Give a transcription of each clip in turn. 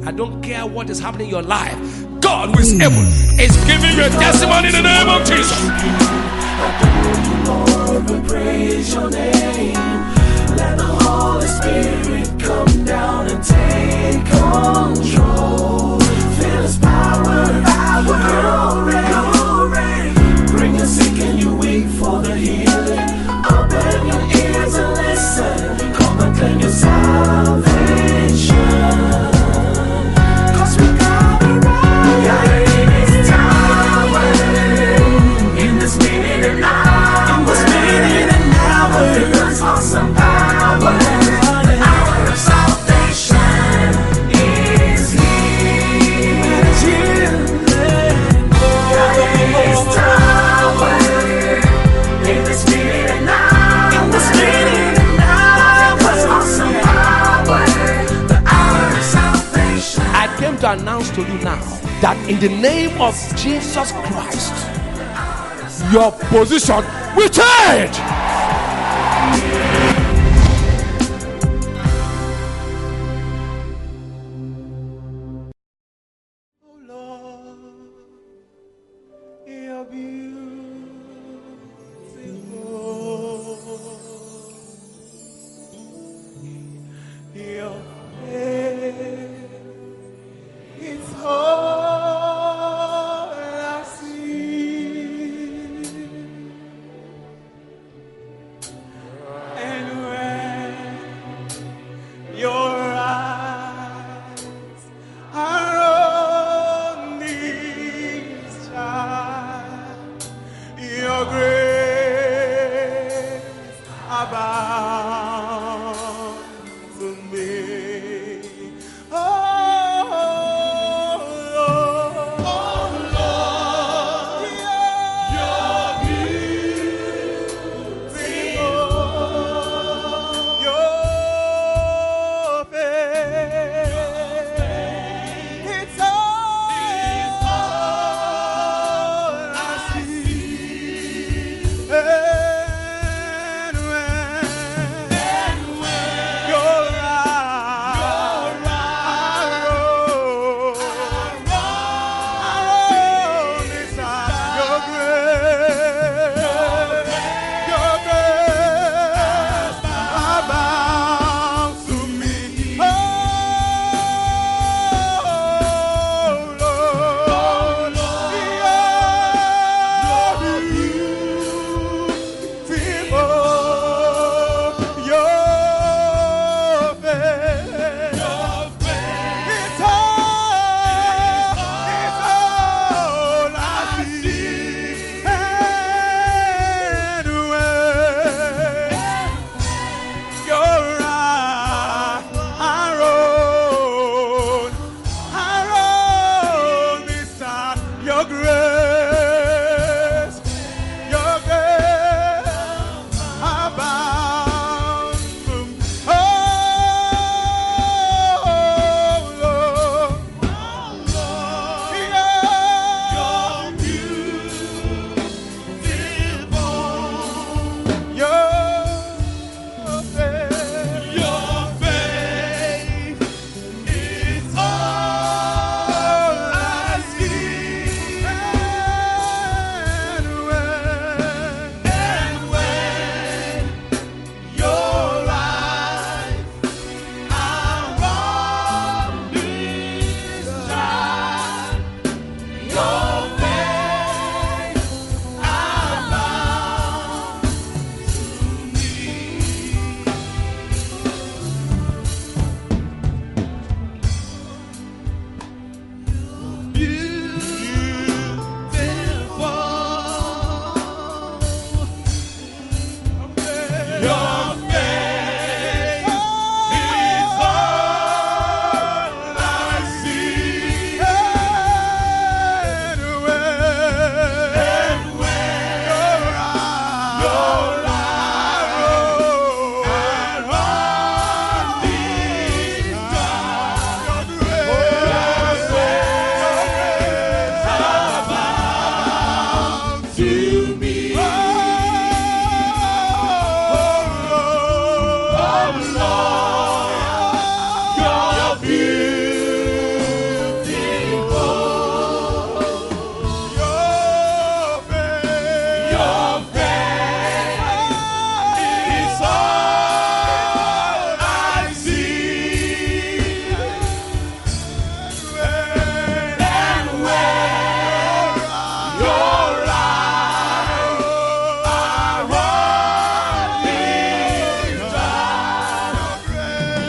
I don't care what is happening in your life. God who is able is giving you a testimony in the name of Jesus. Lord, we praise your name. Let the Holy Spirit come down and take control. Feel his power, glory. Bring your sick and your weak for the healing. Open your ears and listen. Come and claim your salvation. Cause we got it right. In this tower, in this minute and hour, in this minute and hour, there's awesome power. The hour of salvation is here. In this tower, in this minute and hour, in this minute and hour, there's awesome power. The hour of salvation. I came to announce to you now that in the name of Jesus Christ, your position will change. Oh Lord, you're beautiful. Your face is all I see, and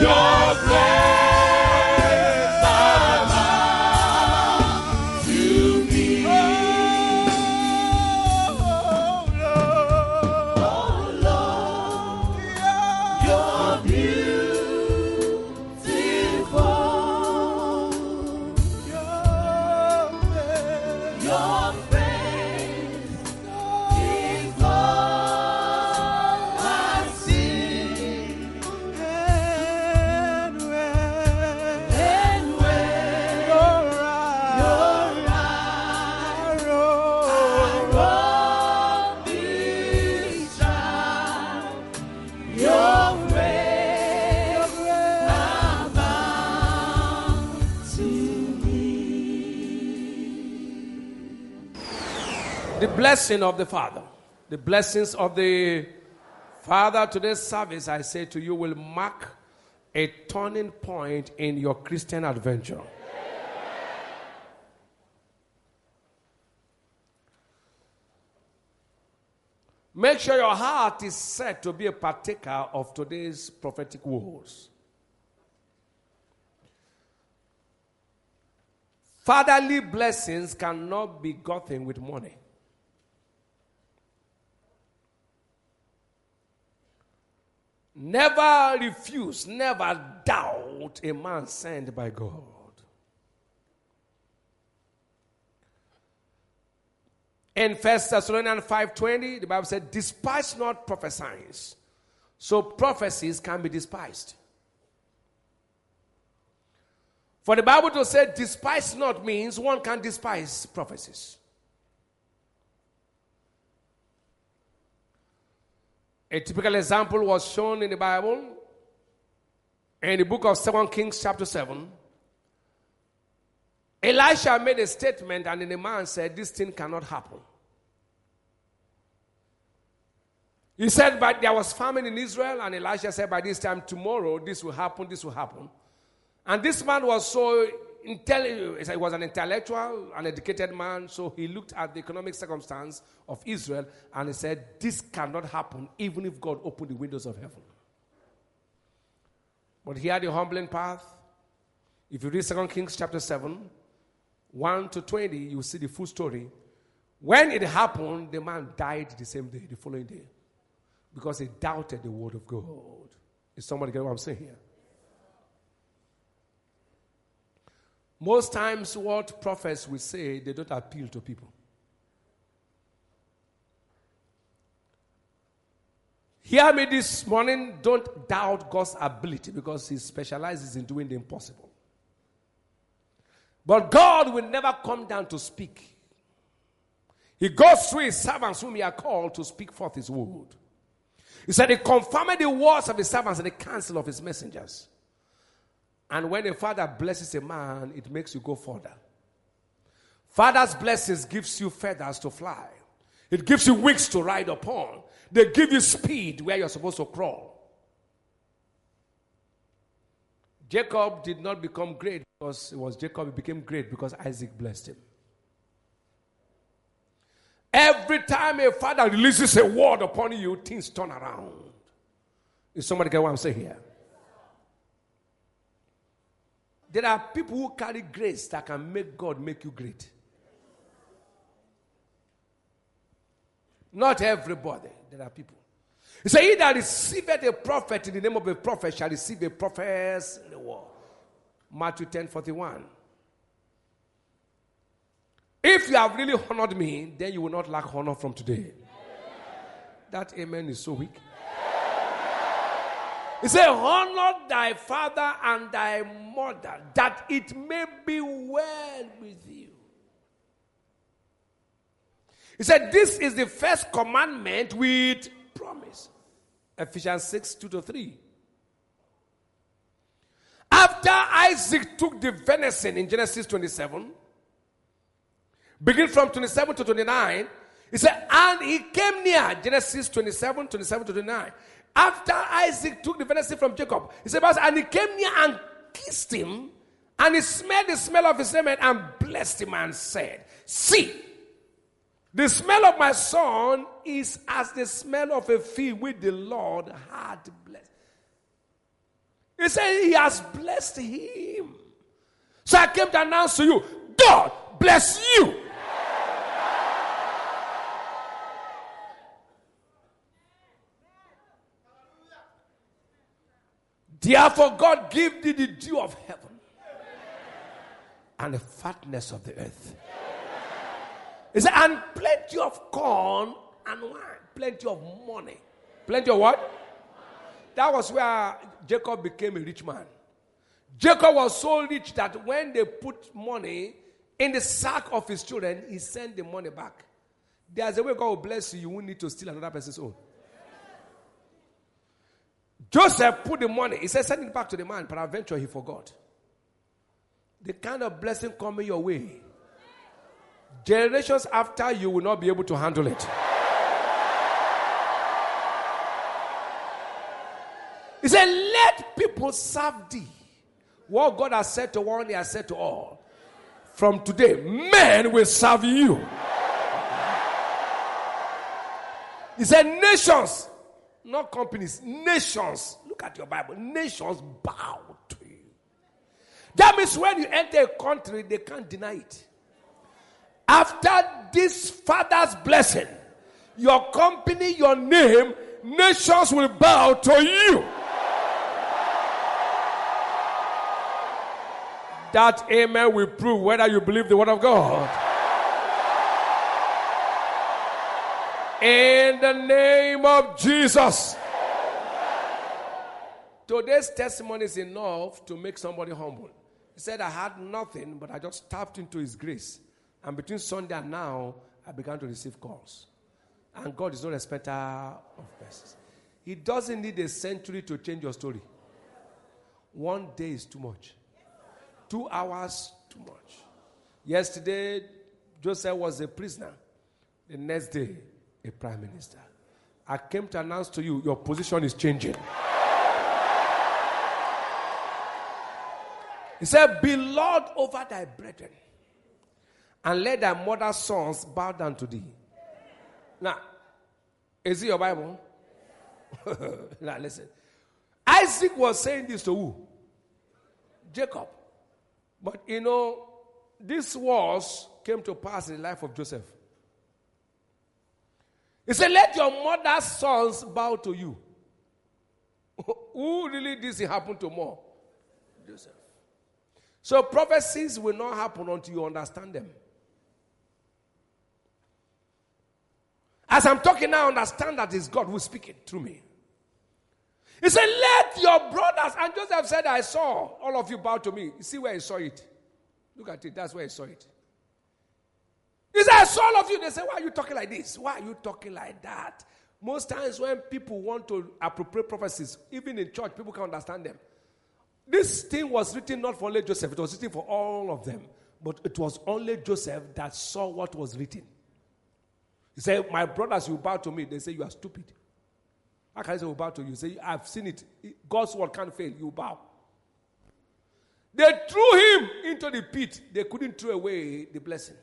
Your grace. The blessing of the Father, the blessings of the Father, today's service, I say to you, will mark a turning point in your Christian adventure. Make sure your heart is set to be a partaker of today's prophetic words. Fatherly blessings cannot be gotten with money. Never refuse, never doubt a man sent by God. In 1 Thessalonians 5:20, the Bible said, despise not prophesying. So prophecies can be despised. For the Bible to say despise not means one can despise prophecies. A typical example was shown in the Bible in the book of 2 Kings chapter 7. Elisha made a statement and the man said, this thing cannot happen. He said, but there was famine in Israel, and Elisha said, by this time tomorrow, this will happen, this will happen. And this man was so intelligent, he was an intellectual, an educated man, so he looked at the economic circumstance of Israel and he said, this cannot happen even if God opened the windows of heaven. But here the humbling path. If you read 2 Kings chapter 7, 1 to 20, you see the full story. When it happened, the man died the same day, the following day, because he doubted the word of God. Is somebody getting what I'm saying here? Most times what prophets will say, they don't appeal to people. Hear me this morning, don't doubt God's ability because he specializes in doing the impossible. But God will never come down to speak. He goes through his servants whom he has called to speak forth his word. He said he confirmed the words of his servants and the counsel of his messengers. And when a father blesses a man, it makes you go further. Father's blessings gives you feathers to fly. It gives you wings to ride upon. They give you speed where you're supposed to crawl. Jacob did not become great because it was Jacob. He became great because Isaac blessed him. Every time a father releases a word upon you, things turn around. Is somebody get what I'm saying here? There are people who carry grace that can make God make you great. Not everybody. There are people. He said, he that receiveth a prophet in the name of a prophet shall receive a prophet's reward. Matthew 10:41. If you have really honored me, then you will not lack honor from today. That amen is so weak. He said, honor thy father and thy mother, that it may be well with you. He said, this is the first commandment with promise. Ephesians 6:2-3. After Isaac took the venison in Genesis 27, begin from 27 to 29, he said, and he came near, Genesis 27 to 29. After Isaac took the venison from Jacob, he said, and he came near and kissed him, and he smelled the smell of his semen and blessed him and said, see, the smell of my son is as the smell of a field which the Lord had blessed. He said he has blessed him. So I came to announce to you, God bless you. Therefore, God give thee the dew of heaven and the fatness of the earth. He said, and plenty of corn and wine, plenty of money. Plenty of what? That was where Jacob became a rich man. Jacob was so rich that when they put money in the sack of his children, he sent the money back. There's a way God will bless you, you won't need to steal another person's own. Joseph put the money, he said, send it back to the man, peradventure he forgot. The kind of blessing coming your way, generations after you will not be able to handle it. He said, let people serve thee. What God has said to one, he has said to all. From today, men will serve you. He said, nations, not companies, nations. Look at your Bible. Nations bow to you. That means when you enter a country, they can't deny it. After this Father's blessing, your company, your name, nations will bow to you. That amen will prove whether you believe the word of God. In the name of Jesus. Today's testimony is enough to make somebody humble. He said, I had nothing, but I just tapped into his grace. And between Sunday and now, I began to receive calls. And God is not a respecter of persons. He doesn't need a century to change your story. 1 day is too much. 2 hours, too much. Yesterday, Joseph was a prisoner. The next day, a prime minister. I came to announce to you, your position is changing. He said, be Lord over thy brethren, and let thy mother's sons bow down to thee. Now, is it your Bible? Now, listen. Isaac was saying this to who? Jacob. But you know, this words came to pass in the life of Joseph. He said, let your mother's sons bow to you. Who really did it happen to more? Joseph. So prophecies will not happen until you understand them. As I'm talking now, understand that it's God who is speaking through me. He said, let your brothers, and Joseph said, I saw all of you bow to me. You see where he saw it? Look at it, that's where he saw it. He said, I saw all of you. They said, why are you talking like this? Why are you talking like that? Most times when people want to appropriate prophecies, even in church, people can understand them. This thing was written not for only Joseph, it was written for all of them. But it was only Joseph that saw what was written. He said, my brothers, you bow to me. They say, you are stupid. How can I say we bow to you? You say, I've seen it. God's word can't fail. You bow. They threw him into the pit. They couldn't throw away the blessing.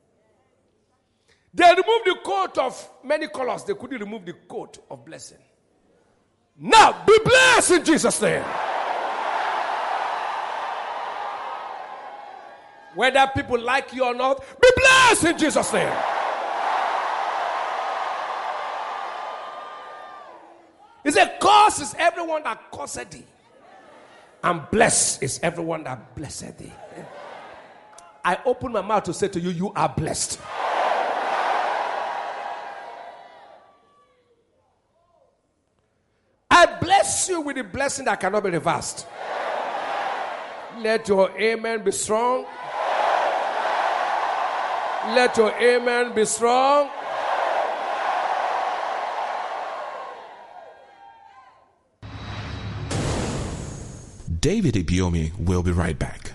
They removed the coat of many colors. They couldn't remove the coat of blessing. Now, be blessed in Jesus' name. Whether people like you or not, be blessed in Jesus' name. He said, cursed is everyone that curseth thee, and blessed is everyone that blesseth thee. I open my mouth to say to you, you are blessed. I bless you with the blessing that cannot be reversed. Let your amen be strong. Let your amen be strong. David Ibiomi will be right back.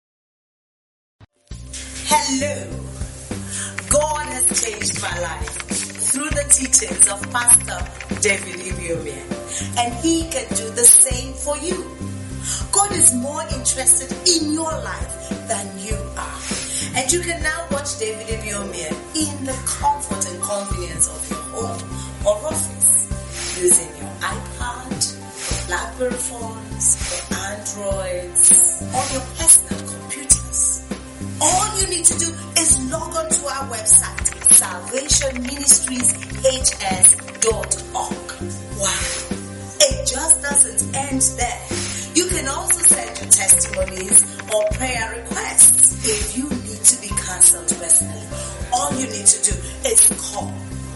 Hello. God has changed my life through the teachings of Pastor David Ibiomi, and he can do the same for you. God is more interested in your life than you are. And you can now watch David Ibiomi in the comfort and convenience of your home or office using your iPad, BlackBerry phones, or All you need to do is log on to our website, salvationministrieshs.org. Wow. It just doesn't end there. You can also send your testimonies or prayer requests. If you need to be counseled personally, all you need to do is call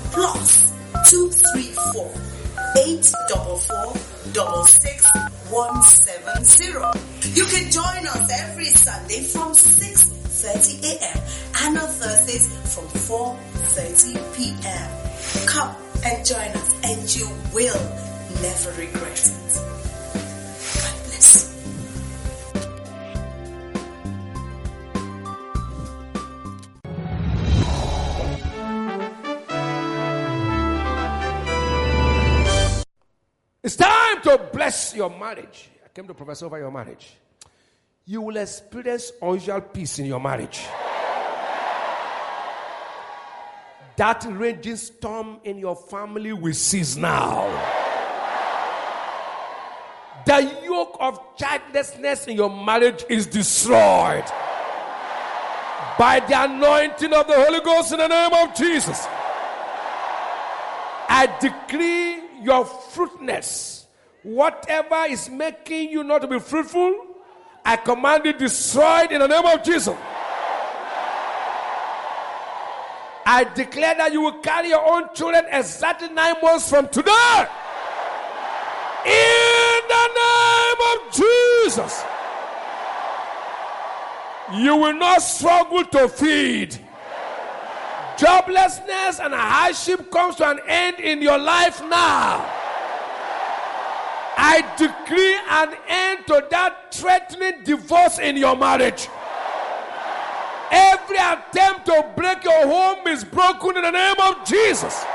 +234 844 66170. You can join us every Sunday from 6:30 a.m. and on Thursdays from 4:30 p.m. Come and join us and you will never regret it. God bless. It's time to bless your marriage. I came to prophesy over your marriage. You will experience unusual peace in your marriage. That raging storm in your family will cease now. The yoke of childlessness in your marriage is destroyed by the anointing of the Holy Ghost in the name of Jesus. I decree your fruitfulness, whatever is making you not to be fruitful, I command it destroyed in the name of Jesus. I declare that you will carry your own children exactly 9 months from today. In the name of Jesus. You will not struggle to feed. Joblessness and hardship comes to an end in your life now. I decree an end to that threatening divorce in your marriage. Every attempt to break your home is broken in the name of Jesus.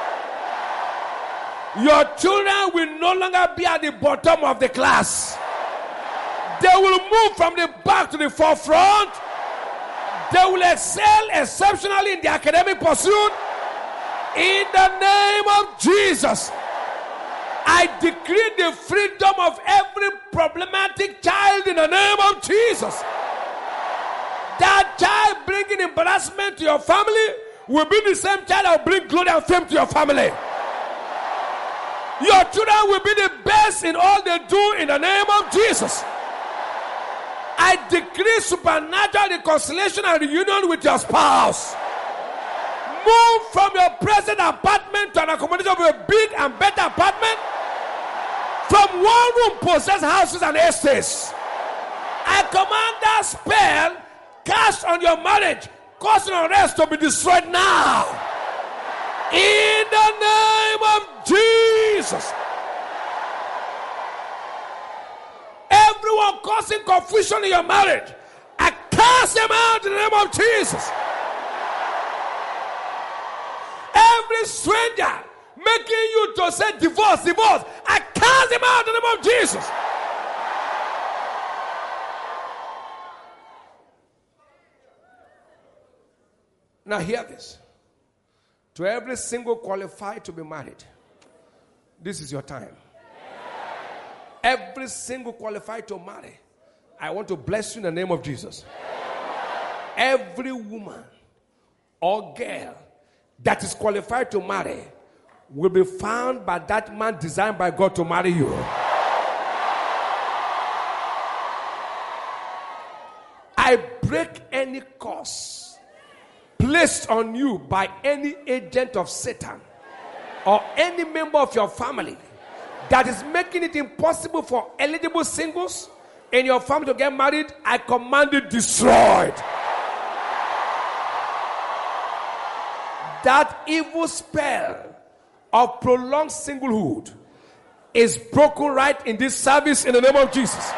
Your children will no longer be at the bottom of the class. They will move from the back to the forefront. They will excel exceptionally in the academic pursuit. In the name of Jesus, I decree the freedom of every problematic child in the name of Jesus. That child bringing embarrassment to your family will be the same child that will bring glory and fame to your family. Your children will be the best in all they do in the name of Jesus. I decree supernatural reconciliation and reunion with your spouse. Move from your present apartment to an accommodation of a big and better apartment. From one room possess houses and estates. I command that spell cast on your marriage, causing unrest to be destroyed now. In the name of Jesus. Everyone causing confusion in your marriage, I cast them out in the name of Jesus. Every stranger making you to say divorce, I cast them out in the name of Jesus. Now hear this. To every single qualified to be married, this is your time. Every single qualified to marry, I want to bless you in the name of Jesus. Every woman or girl that is qualified to marry will be found by that man designed by God to marry you. I break any curse placed on you by any agent of Satan or any member of your family that is making it impossible for eligible singles in your family to get married. I command it destroyed. That evil spell of prolonged singlehood is broken right in this service in the name of Jesus.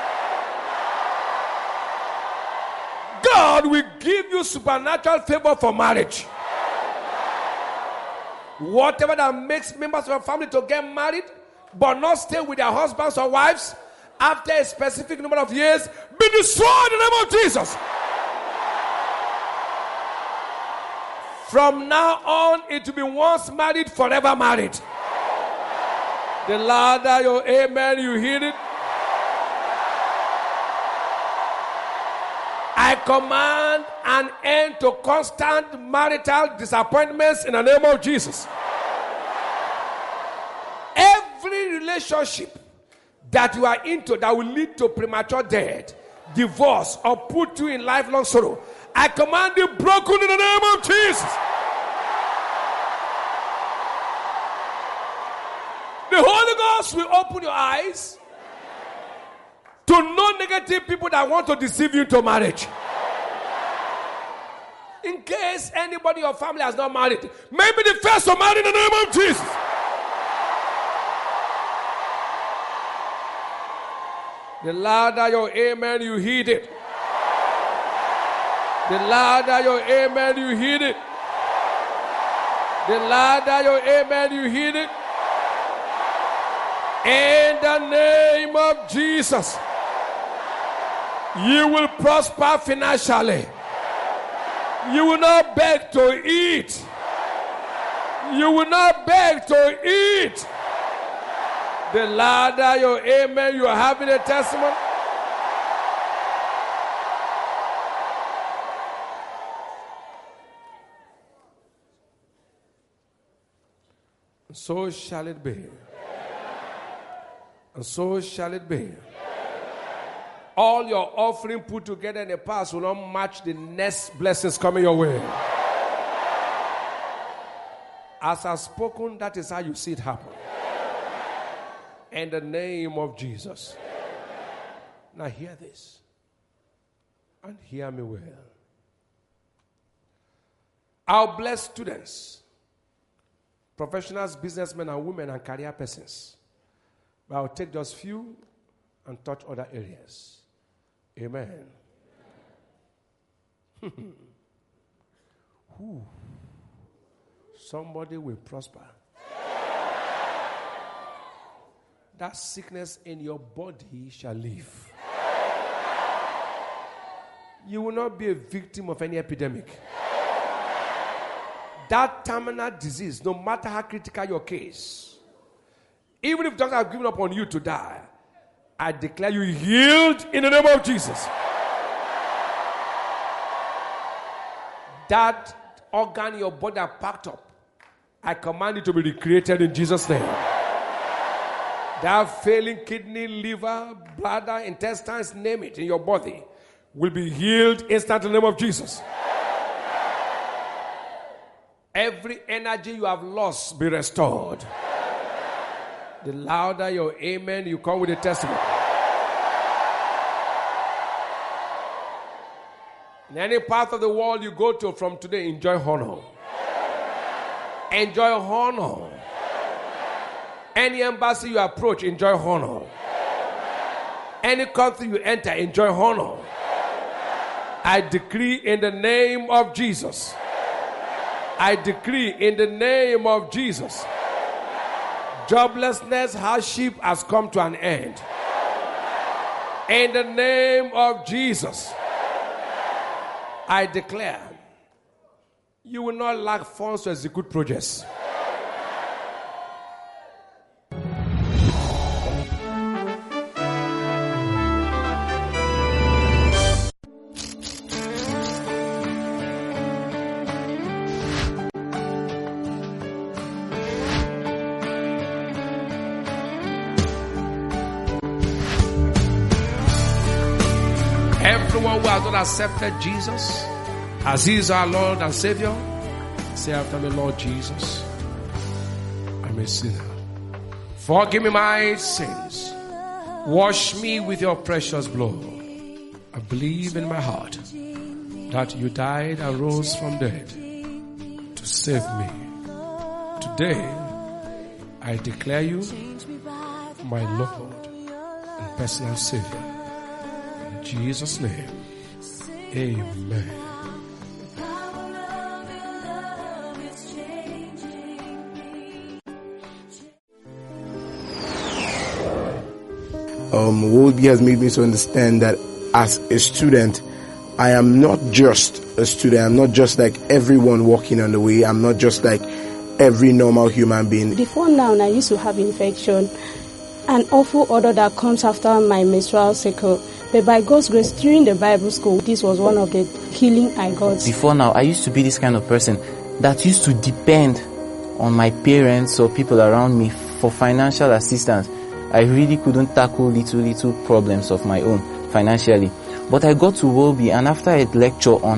God will give you supernatural favor for marriage. Whatever that makes members of your family to get married but not stay with their husbands or wives after a specific number of years, be destroyed in the name of Jesus. From now on, it will be once married, forever married. The louder your amen, you hear it. I I command an end to constant marital disappointments in the name of Jesus. Every relationship that you are into that will lead to premature death, divorce, or put you in lifelong sorrow, I command it broken in the name of Jesus. The Holy Ghost will open your eyes to know negative people that want to deceive you into marriage. In case anybody in your family has not married, maybe the first to marry in the name of Jesus. The louder your amen, you heed it. The louder your amen, you heed it. The louder your amen, you heed it. In the name of Jesus, you will prosper financially. You will not beg to eat. You will not beg to eat. The louder your amen, you are having a testimony. So shall it be. And so shall it be. All your offering put together in the past will not match the next blessings coming your way. As I've spoken, that is how you see it happen. In the name of Jesus. Now hear this. And hear me well. I'll bless students, professionals, businessmen, and women, and career persons. But I'll take just few and touch other areas. Amen. Somebody will prosper. That sickness in your body shall leave. You will not be a victim of any epidemic. That terminal disease, no matter how critical your case, even if doctors have given up on you to die, I declare you healed in the name of Jesus. That organ in your body are packed up, I command it to be recreated in Jesus' name. That failing kidney, liver, bladder, intestines, name it, in your body will be healed instantly in the name of Jesus. Every energy you have lost be restored. The louder your amen, you come with a testimony. In any part of the world you go to from today, enjoy honor. Enjoy honor. Any embassy you approach, enjoy honor. Any country you enter, enjoy honor. I decree in the name of Jesus. I decree in the name of Jesus. Joblessness, hardship has come to an end. In the name of Jesus, I declare you will not lack funds to execute projects. Everyone who has not accepted Jesus as He is our Lord and Savior, say after me, Lord Jesus, I'm a sinner. Forgive me my sins. Wash me with your precious blood. I believe in my heart that you died and rose from dead to save me. Today, I declare you my Lord and personal Savior. In Jesus' name, amen. Wolby has made me to understand that as a student, I am not just a student. I'm not just like everyone walking on the way. I'm not just like every normal human being. Before now, I used to have infection, an awful odor that comes after my menstrual cycle. But by God's grace, during the Bible school, this was one of the healing I got. Before now, I used to be this kind of person that used to depend on my parents or people around me for financial assistance. I really couldn't tackle little problems of my own financially. But I got to Wolby, and after a lecture on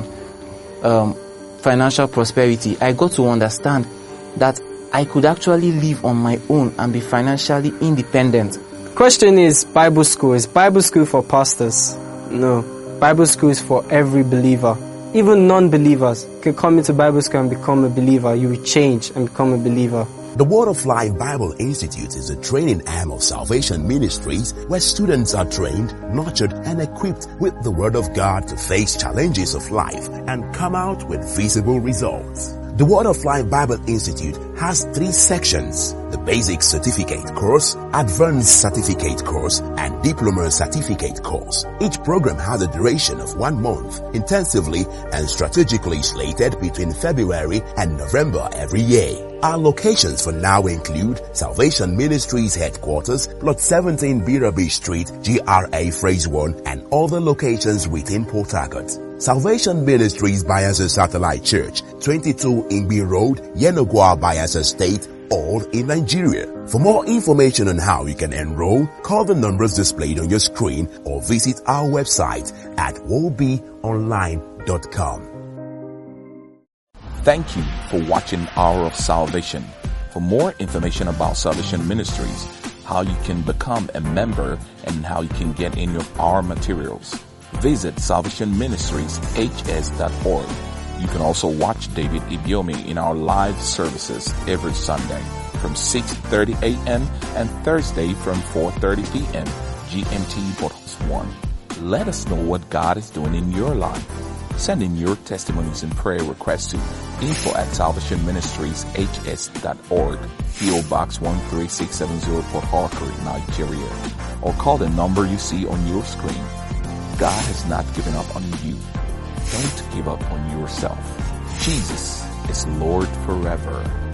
financial prosperity, I got to understand that I could actually live on my own and be financially independent. Question is Bible school. Is Bible school for pastors? No. Bible school is for every believer. Even non-believers can come into Bible school and become a believer. You will change and become a believer. The Word of Life Bible Institute is a training arm of Salvation Ministries where students are trained, nurtured, and equipped with the Word of God to face challenges of life and come out with visible results. The Word of Life Bible Institute has 3 sections: the Basic Certificate course, Advanced Certificate course, and Diploma Certificate course. Each program has a duration of 1 month, intensively and strategically slated between February and November every year. Our locations for now include Salvation Ministries Headquarters, Plot 17 Birabi Street, GRA Phase 1, and other locations within Port Harcourt. Salvation Ministries Bayelsa Satellite Church, 22 Ingbi Road, Yenogwa, Bayelsa State, all in Nigeria. For more information on how you can enroll, call the numbers displayed on your screen or visit our website at wolbyonline.com. Thank you for watching Hour of Salvation. For more information about Salvation Ministries, how you can become a member, and how you can get any of our materials, visit salvationministrieshs.org. You can also watch David Ibiome in our live services every Sunday from 6:30 a.m. and Thursday from 4:30 p.m. GMT Bottles 1. Let us know what God is doing in your life. Send in your testimonies and prayer requests to info@salvationministrieshs.org, PO Box 13670, Port Harcourt, Nigeria, or call the number you see on your screen. God has not given up on you. Don't give up on yourself. Jesus is Lord forever.